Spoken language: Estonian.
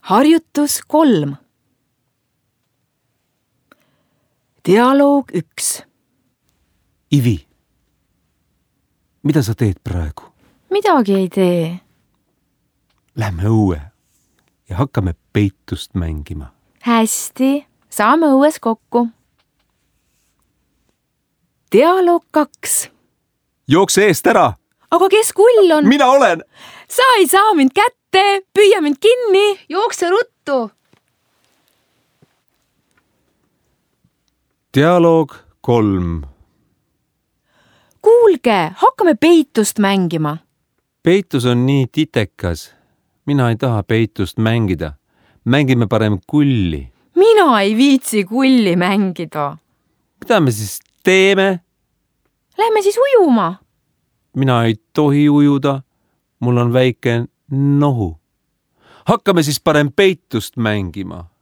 Harjutus 3. Dialoog 1. Ivi, mida sa teed praegu? Midagi ei tee. Lähme õue ja hakkame peitust mängima. Hästi, saame õues kokku. Dialoog 2. Jookse eest ära! Aga kes kull on? Mina olen! Sa ei saa mind kätte, püüa mind kinni. Jookse ruttu. Dialoog 3. Kuulge, hakkame peitust mängima. Peitus on nii titekas. Mina ei taha peitust mängida. Mängime parem kulli. Mina ei viitsi kulli mängida. Mida me siis teeme? Lähme siis ujuma. Mina ei tohi ujuda. Mul on väike nohu. Hakkame siis parem peitust mängima.